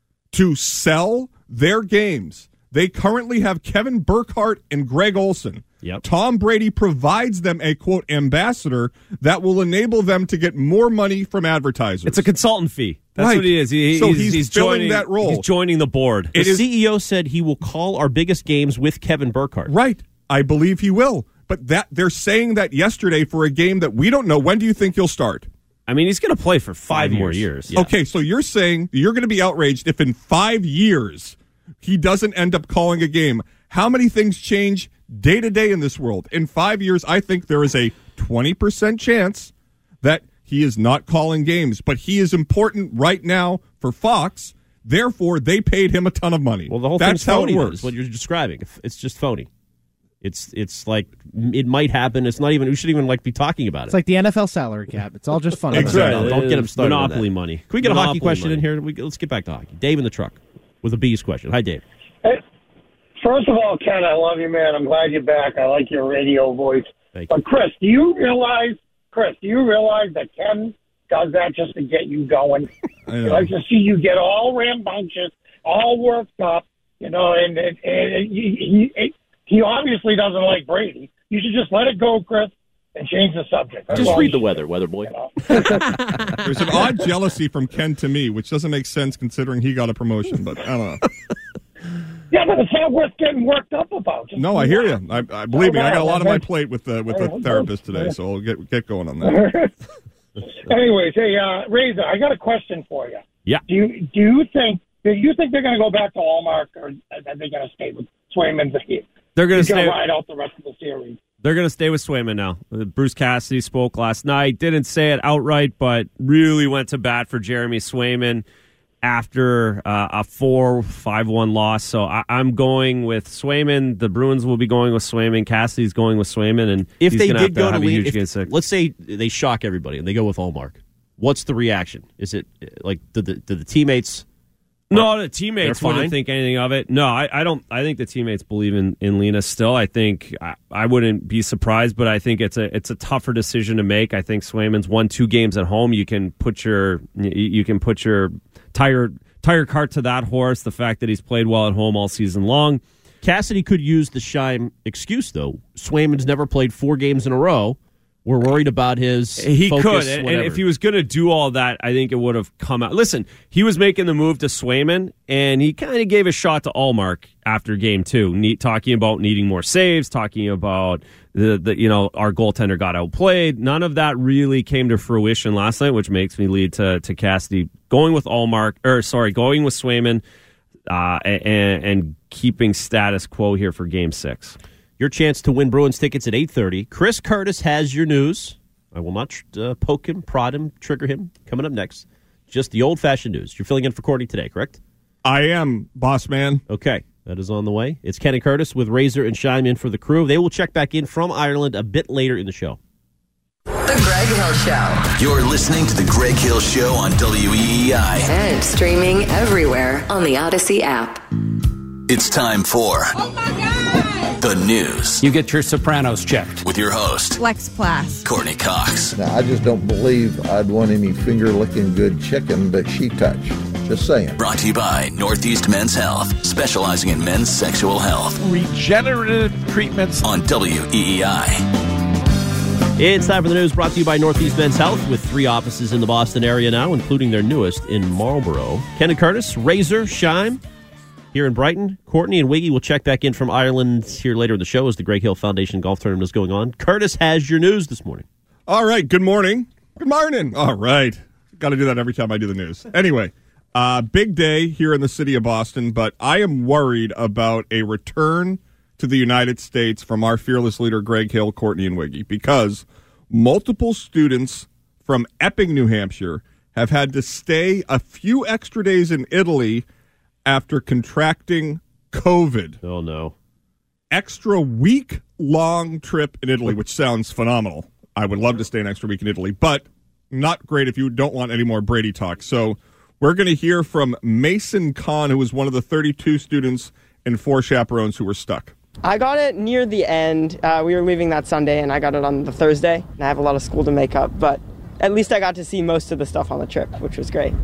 to sell their games. They currently have Kevin Burkhardt and Greg Olson. Yep. Tom Brady provides them a, quote, ambassador that will enable them to get more money from advertisers. It's a consultant fee. That's Right. what he is. He, So he's, he's he's filling joining that role. He's joining the board. The It is- C E O said he will call our biggest games with Kevin Burkhardt. Right. I believe he will. But that they're saying that yesterday for a game that we don't know. When do you think he'll start? I mean, he's going to play for five, Five more years. years. Yeah. Okay, so you're saying you're going to be outraged if in five years he doesn't end up calling a game. How many things change day to day in this world? In five years, I think there is a twenty percent chance that he is not calling games, but he is important right now for Fox. Therefore, they paid him a ton of money. Well, the whole That's thing's how phony. it though, works. is what you're describing. It's just phony. It's it's like it might happen. It's not even. We shouldn't even like be talking about it. It's like the N F L salary cap. It's all just fun. Exactly. No, don't get him started. on Monopoly that. money. Can we get a Monopoly hockey question money. in here? We, let's get back to hockey. Dave in the truck with a B's question. Hi, Dave. Hey, first of all, Ken, I love you, man. I'm glad you're back. I like your radio voice. Thank you. But Chris, do you realize, Chris, do you realize that Ken does that just to get you going? I He know. likes to see you get all rambunctious, all worked up, you know, and, and, and he, he, he obviously doesn't like Brady. You should just let it go, Chris, and change the subject. That's Just all read you the should weather, do, weather boy. you know? There's an odd jealousy from Ken to me, which doesn't make sense considering he got a promotion, but I don't know. Yeah, but it's not worth getting worked up about. Just No, I hear you. I, I believe me. I got a lot on my plate with the with the Okay. therapist today, so I'll get get going on that. Anyways, hey, uh, Razor, I got a question for you. Yeah. Do you do you think Do you think they're going to go back to Allmark, or are they going to stay with Swayman? They're going to He's stay. going to ride out the rest of the series. They're going to stay with Swayman now. Bruce Cassidy spoke last night. Didn't say it outright, but really went to bat for Jeremy Swayman after uh, a four five one loss. So I, I'm going with Swayman. The Bruins will be going with Swayman. Cassidy's going with Swayman. And if he's they gonna did have to go to have a lead, huge if, game six. let's say they shock everybody and they go with Allmark, what's the reaction? Is it like did the, did the teammates? No, the teammates They're fine? wouldn't think anything of it. No, I, I don't. I think the teammates believe in, in Lena still. I think I, I wouldn't be surprised, but I think it's a it's a tougher decision to make. I think Swayman's won two games at home. You can put your you, you can put your tire tire cart to that horse. The fact that he's played well at home all season long. Cassidy could use the Scheim excuse though. Swayman's never played four games in a row. We're worried about his He focus, could, and, and whatever. if he was going to do all that, I think it would have come out. Listen, he was making the move to Swayman, and he kind of gave a shot to Allmark after game two, ne- talking about needing more saves, talking about the, the you know our goaltender got outplayed. None of that really came to fruition last night, which makes me lead to to Cassidy going with Allmark, or sorry, going with Swayman, uh, and, and keeping status quo here for game six. Your chance to win Bruins tickets at eight thirty. Chris Curtis has your news. I will not uh, poke him, prod him, trigger him. Coming up next, just the old-fashioned news. You're filling in for Courtney today, correct? I am, boss man. Okay, that is on the way. It's Kenny Curtis with Razor and Scheim in for the crew. They will check back in from Ireland a bit later in the show. The Greg Hill Show. You're listening to The Greg Hill Show on W E E I. And streaming everywhere on the Odyssey app. It's time for the news. You get your Sopranos checked. With your host, Lex Plass. Courtney Cox. Now, I just don't believe I'd want any finger-licking good chicken that she touched. Just saying. Brought to you by Northeast Men's Health, specializing in men's sexual health. Regenerative treatments. On W E E I. It's time for the news brought to you by Northeast Men's Health with three offices in the Boston area now, including their newest in Marlborough. Kenny Curtis, Razor, Scheim. Here in Brighton, Courtney and Wiggy will check back in from Ireland here later in the show as the Greg Hill Foundation Golf Tournament is going on. Curtis has your news this morning. All right, good morning. Good morning. All right. Got to do that every time I do the news. Anyway, uh, big day here in the city of Boston, but I am worried about a return to the United States from our fearless leader, Greg Hill, Courtney, and Wiggy, because multiple students from Epping, New Hampshire, have had to stay a few extra days in Italy after contracting COVID. Oh, no. Extra week-long trip in Italy, which sounds phenomenal. I would love to stay an extra week in Italy, but not great if you don't want any more Brady talk. So we're going to hear from Mason Kahn, who was one of the thirty-two students and four chaperones who were stuck. I got it near the end. Uh, we were leaving that Sunday, and I got it on the Thursday. And I have a lot of school to make up, but at least I got to see most of the stuff on the trip, which was great.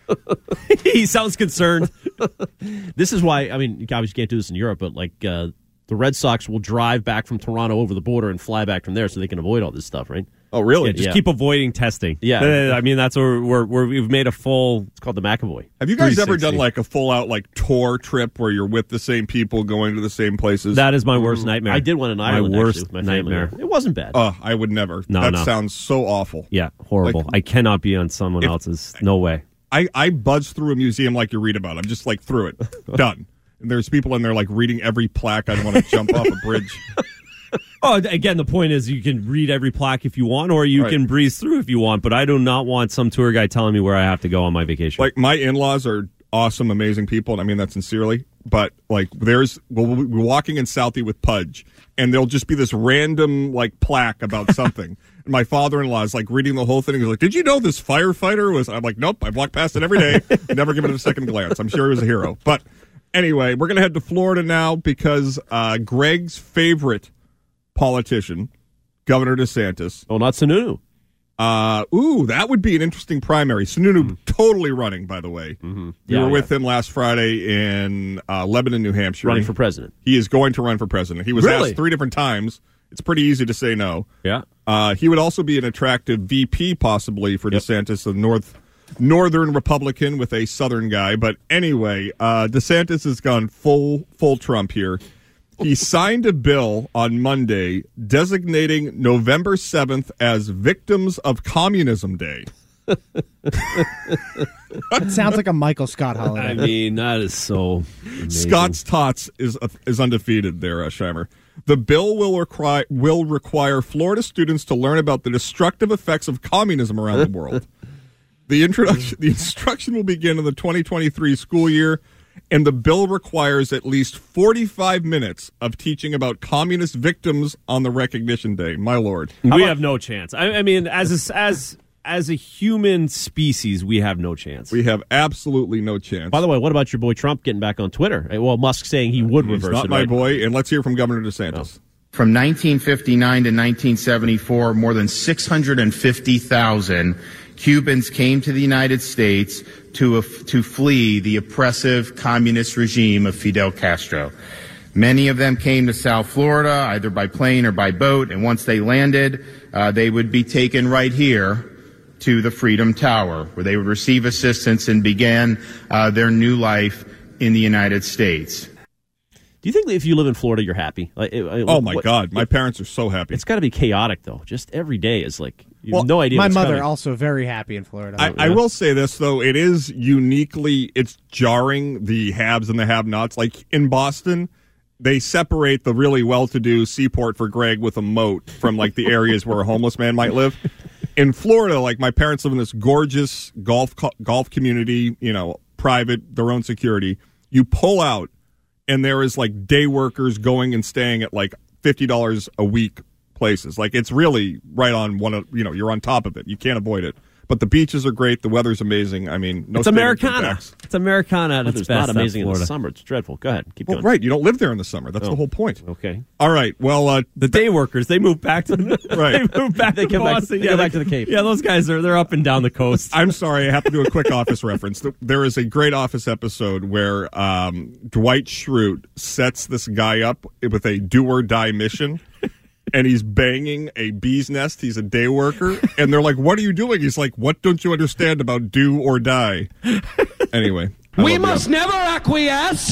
He sounds concerned. This is why, I mean, you obviously can't do this in Europe, but like uh, the Red Sox will drive back from Toronto over the border and fly back from there so they can avoid all this stuff, right? Oh, really? Yeah, just yeah. keep avoiding testing. Yeah. I mean, that's where we're, we're, we've made a full... It's called the McAvoy. Have you guys three sixty. ever done like a full-out like tour trip where you're with the same people going to the same places? That is my worst nightmare. I did one in Ireland, My worst actually, with my family. nightmare. It wasn't bad. Oh, I would never. No, that no. sounds so awful. Yeah, horrible. Like, I cannot be on someone if- else's. No way. I, I buzz through a museum like you read about. I'm just like through it. Done. And there's people in there like reading every plaque. I'd want to jump off a bridge. Oh, again, the point is you can read every plaque if you want, or you Right. can breeze through if you want, but I do not want some tour guide telling me where I have to go on my vacation. Like, my in-laws are awesome, amazing people, and I mean that sincerely. But, like, there's, we'll, we're walking in Southie with Pudge, and there'll just be this random, like, plaque about something. And my father-in-law is, like, reading the whole thing. He's like, did you know this firefighter was... I'm like, nope, I walk past it every day. Never given it a second glance. I'm sure he was a hero. But anyway, we're going to head to Florida now because uh, Greg's favorite politician, Governor DeSantis. Oh, not Sununu. Uh, ooh, that would be an interesting primary. Sununu mm-hmm. totally running, by the way. Mm-hmm. We Yeah, were yeah. with him last Friday in uh, Lebanon, New Hampshire. Running for president. He is going to run for president. He was Really? asked three different times. It's pretty easy to say no. Yeah. Uh, he would also be an attractive V P, possibly, for DeSantis, the North Northern Republican with a Southern guy. But anyway, uh, DeSantis has gone full full Trump here. He signed a bill on Monday designating November seventh as Victims of Communism Day. It sounds like a Michael Scott holiday. I mean, that is so amazing. Scott's Tots is uh, is undefeated there, uh, Scheimer. The bill will require will require Florida students to learn about the destructive effects of communism around the world. The introduction, the instruction will begin in the twenty twenty-three school year, and the bill requires at least forty-five minutes of teaching about communist victims on the Recognition Day. My lord, we about, have no chance. I, I mean, as a, as as a human species, we have no chance. We have absolutely no chance. By the way, what about your boy Trump getting back on Twitter? Well, Musk saying he would He's reverse not it. my right? boy, and let's hear from Governor DeSantis. Oh. From nineteen fifty-nine to nineteen seventy-four, more than six hundred fifty thousand Cubans came to the United States to, uh, to flee the oppressive communist regime of Fidel Castro. Many of them came to South Florida, either by plane or by boat, and once they landed, uh, they would be taken right here to the Freedom Tower, where they would receive assistance and began uh, their new life in the United States. Do you think that if you live in Florida, you're happy? Like, oh, my what, God. My parents are so happy. It's got to be chaotic, though. Just every day is like, you well, have no idea My what's mother coming. also very happy in Florida. I, I will say this, though. It is uniquely, it's jarring, the haves and the have-nots. Like, in Boston, they separate the really well-to-do seaport for Greg with a moat from, like, the areas where a homeless man might live. In Florida, like, my parents live in this gorgeous golf golf community, you know, private, their own security. You pull out, and there is, like, day workers going and staying at, like, fifty dollars a week places. Like, it's really right on one of, you know, you're on top of it. You can't avoid it. But the beaches are great. The weather's amazing. I mean, no it's Americana. It's Americana. But It's it's best not amazing in the summer. It's dreadful. Go ahead. Keep well, going. right. You don't live there in the summer. That's oh. the whole point. Okay. All right. Well, uh, the day workers, they move back to the, right. They move back they to come Boston. Back, they yeah, go they, back to the Cape. Yeah, those guys are they're up and down the coast. I'm sorry. I have to do a quick Office reference. There is a great Office episode where um, Dwight Schrute sets this guy up with a do or die mission. And he's banging a bee's nest. He's a day worker. And they're like, what are you doing? He's like, what don't you understand about do or die? Anyway. We must never acquiesce.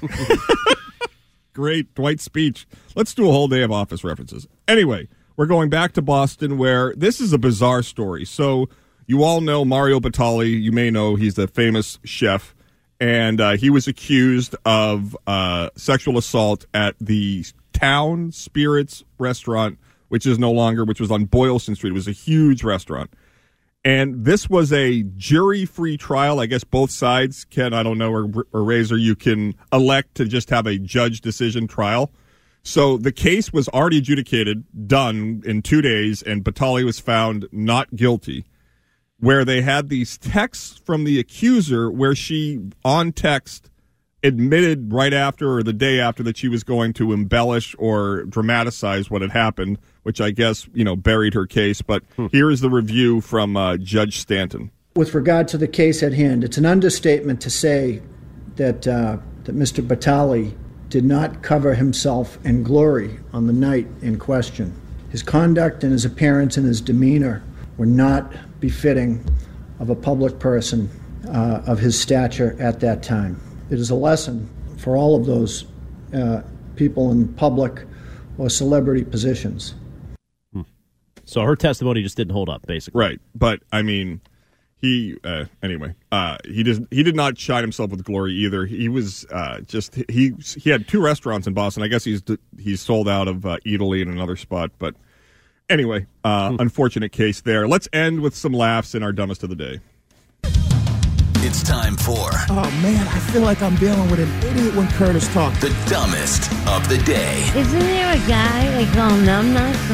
Great Dwight speech. Let's do a whole day of Office references. Anyway, we're going back to Boston where this is a bizarre story. So you all know Mario Batali. You may know he's the famous chef. And uh, he was accused of uh, sexual assault at the Town Spirits restaurant, which is no longer, which was on Boylston Street. It was a huge restaurant. And this was a jury-free trial. I guess both sides can, I don't know, or, or Razor, you can elect to just have a judge decision trial. So the case was already adjudicated, done in two days, and Batali was found not guilty, where they had these texts from the accuser where she, on text, admitted right after or the day after that she was going to embellish or dramatize what had happened, which I guess, you know, buried her case. But hmm. here is the review from uh, Judge Stanton. With regard to the case at hand, it's an understatement to say that uh, that Mister Batali did not cover himself in glory on the night in question. His conduct and his appearance and his demeanor were not befitting of a public person uh, of his stature at that time. It is a lesson for all of those uh, people in public or celebrity positions. Hmm. So her testimony just didn't hold up, basically. Right. But, I mean, he, uh, anyway, uh, he, did, he did not shine himself with glory either. He was uh, just, he he had two restaurants in Boston. I guess he's he's sold out of uh, Italy in another spot. But anyway, uh, hmm. unfortunate case there. Let's end with some laughs in our Dumbest of the Day. It's time for... Oh, man, I feel like I'm dealing with an idiot when Curtis talks. The Dumbest of the Day. Isn't there a guy they call Numbnuts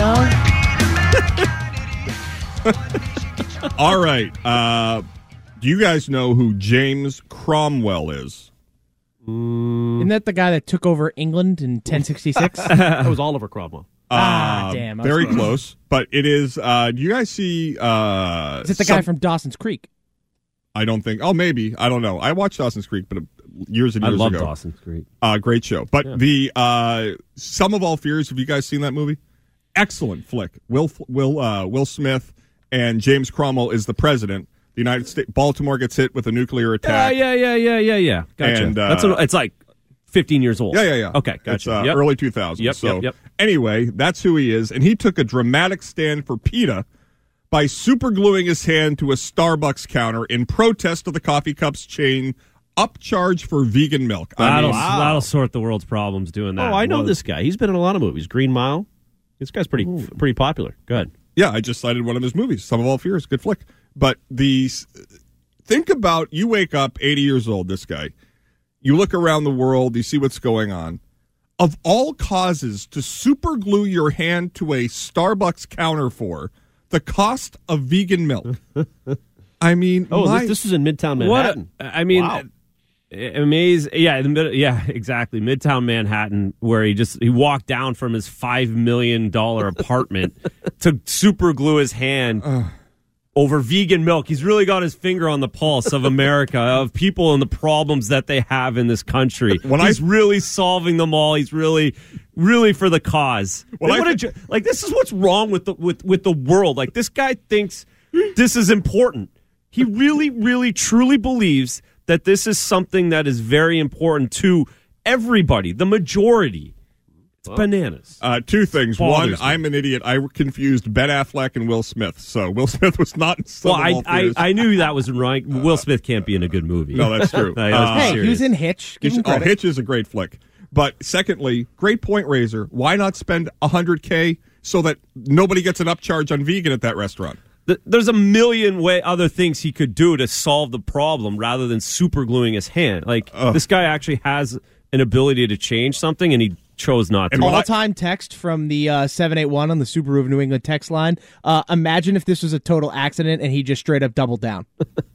on the show? All right. Uh, do you guys know who James Cromwell is? Mm. Isn't that the guy that took over England in ten sixty-six? That was Oliver Cromwell. Ah, uh, damn. Very close. close. But it is... Uh, do you guys see... Uh, is it the some, guy from Dawson's Creek? I don't think. Oh, maybe. I don't know. I watched Dawson's Creek, but years and years ago. I love ago. Dawson's Creek. Uh, great show. But yeah. the uh, Sum of All Fears. Have you guys seen that movie? Excellent flick. Will Will uh, Will Smith and James Cromwell is the president. The United States. Baltimore gets hit with a nuclear attack. Yeah, yeah, yeah, yeah, yeah, yeah. Gotcha. And, uh, That's a, it's like fifteen years old. Yeah, yeah, yeah. Okay, gotcha. It's uh, yep. early two thousands. Yep, so yep, yep. Anyway, that's who he is, and he took a dramatic stand for PETA by supergluing his hand to a Starbucks counter in protest of the coffee cups chain upcharge for vegan milk. I That'll, mean, wow. that'll sort the world's problems doing that. Oh, I know Well, this guy. He's been in a lot of movies. Green Mile. This guy's pretty Ooh. pretty popular. Go ahead. Yeah, I just cited one of his movies, Sum of All Fears. Good flick. But the think about, you wake up eighty years old, this guy. You look around the world, you see what's going on. Of all causes to super glue your hand to a Starbucks counter for the cost of vegan milk. I mean, oh, my, this, this was in Midtown Manhattan. What a, I mean, wow. amazing. Yeah, in the mid, yeah, exactly. Midtown Manhattan, where he just he walked down from his five million dollar apartment to super glue his hand. Uh. Over vegan milk. He's really got his finger on the pulse of America, of people and the problems that they have in this country. When He's I, really solving them all. He's really, really for the cause. I, a, like, this is what's wrong with the with, with the world. Like, this guy thinks this is important. He really, really, truly believes that this is something that is very important to everybody, the majority. It's well, bananas. Uh, two things. One, I'm an idiot. I confused Ben Affleck and Will Smith. So Will Smith was not in Sum Well, of I, All I, Fears. I knew that was right. Will Smith can't be in a good movie. No, that's true. no, uh, hey, he was in Hitch. Give him oh, credit. Hitch is a great flick. But secondly, great point, Razor. Why not spend one hundred K so that nobody gets an upcharge on vegan at that restaurant? There's a million way other things he could do to solve the problem rather than super gluing his hand. Like, Ugh. This guy actually has an ability to change something, and he chose not to. All-time text from the uh, seven eight one on the Subaru of New England text line. Uh, imagine if this was a total accident and he just straight up doubled down.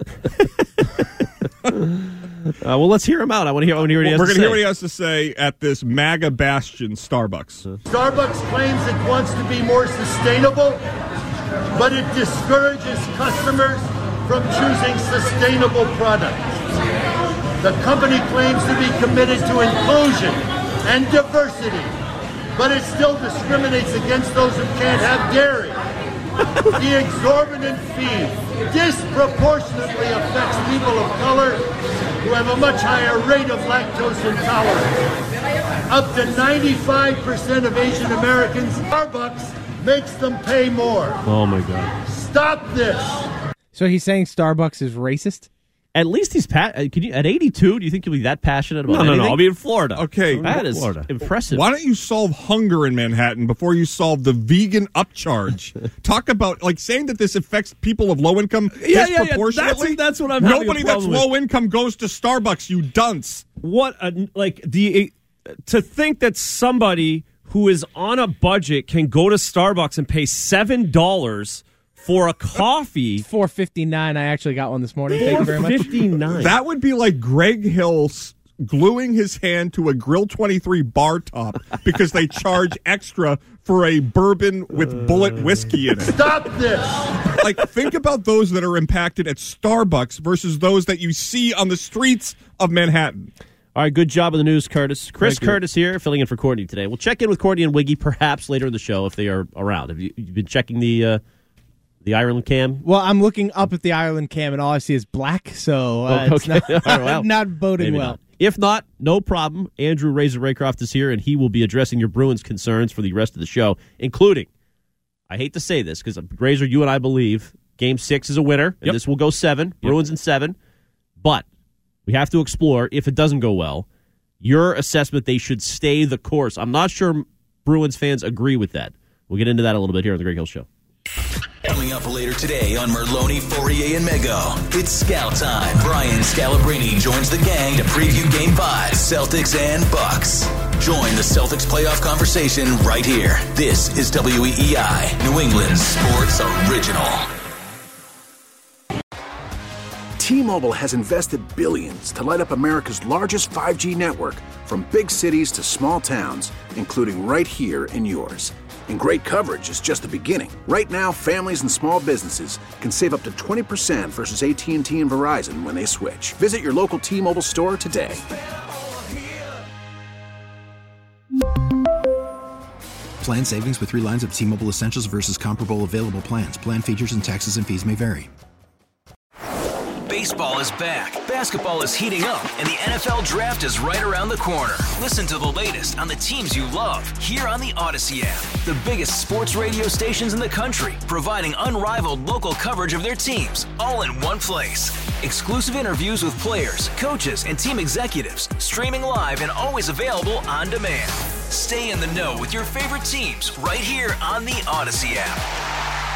uh, well, let's hear him out. I want to hear, I want to hear what he has We're to going to say. hear what he has to say at this MAGA bastion, Starbucks. Starbucks claims it wants to be more sustainable, but it discourages customers from choosing sustainable products. The company claims to be committed to inclusion and diversity, but it still discriminates against those who can't have dairy. The exorbitant fee disproportionately affects people of color who have a much higher rate of lactose intolerance. Up to ninety-five percent of Asian Americans, Starbucks makes them pay more. Oh my God. Stop this. So he's saying Starbucks is racist? At least he's pa- can you, at eighty-two. Do you think he'll be that passionate about? No, no, anything? no. I'll be in Florida. Okay, that is Florida. impressive. Why don't you solve hunger in Manhattan before you solve the vegan upcharge? Talk about like saying that this affects people of low income Yeah, yeah, yeah. disproportionately. That's, that's what I'm. Nobody having a that's problem with. low income goes to Starbucks. You dunce. What a, like the to think that somebody who is on a budget can go to Starbucks and pay seven dollars. For a coffee, four fifty nine. I actually got one this morning. Thank you very much. Fifty nine. That would be like Greg Hill gluing his hand to a Grill twenty-three bar top because they charge extra for a bourbon with bullet whiskey in it. Stop this! Like, think about those that are impacted at Starbucks versus those that you see on the streets of Manhattan. All right, good job of the news, Curtis. Chris Thank you. Curtis here, filling in for Courtney today. We'll check in with Courtney and Wiggy perhaps later in the show if they are around. Have you you've been checking the uh, the Ireland cam? Well, I'm looking up at the Ireland cam, and all I see is black, so uh, oh, it's okay. not, right, well, not boding maybe well. Not. If not, no problem. Andrew Razor Raycroft is here, and he will be addressing your Bruins concerns for the rest of the show, including, I hate to say this, because Razor, you and I believe Game six is a winner, and yep. this will go seven, yep. Bruins in seven, but we have to explore, if it doesn't go well, your assessment they should stay the course. I'm not sure Bruins fans agree with that. We'll get into that a little bit here on The Greg Hill Show. Coming up later today on Merloni, Fourier, and Mego, it's Scout time. Brian Scalabrine joins the gang to preview Game five, Celtics and Bucks. Join the Celtics playoff conversation right here. This is W E E I, New England Sports Original. T-Mobile has invested billions to light up America's largest five G network, from big cities to small towns, including right here in yours. And great coverage is just the beginning. Right now, families and small businesses can save up to twenty percent versus A T and T and Verizon when they switch. Visit your local T-Mobile store today. Plan savings with three lines of T-Mobile Essentials versus comparable available plans. Plan features and taxes and fees may vary. Baseball is back, basketball is heating up, and the N F L Draft is right around the corner. Listen to the latest on the teams you love here on the Odyssey app. The biggest sports radio stations in the country, providing unrivaled local coverage of their teams, all in one place. Exclusive interviews with players, coaches, and team executives, streaming live and always available on demand. Stay in the know with your favorite teams right here on the Odyssey app.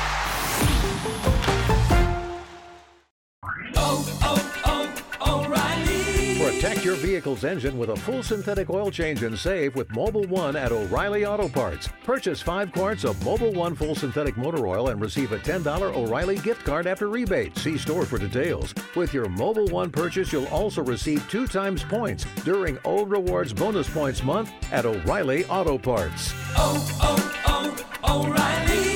Oh, oh, oh, O'Reilly. Protect your vehicle's engine with a full synthetic oil change and save with Mobil one at O'Reilly Auto Parts. Purchase five quarts of Mobil one full synthetic motor oil and receive a ten dollars O'Reilly gift card after rebate. See store for details. With your Mobil one purchase, you'll also receive two times points during O Rewards Bonus Points Month at O'Reilly Auto Parts. Oh, oh, oh, O'Reilly.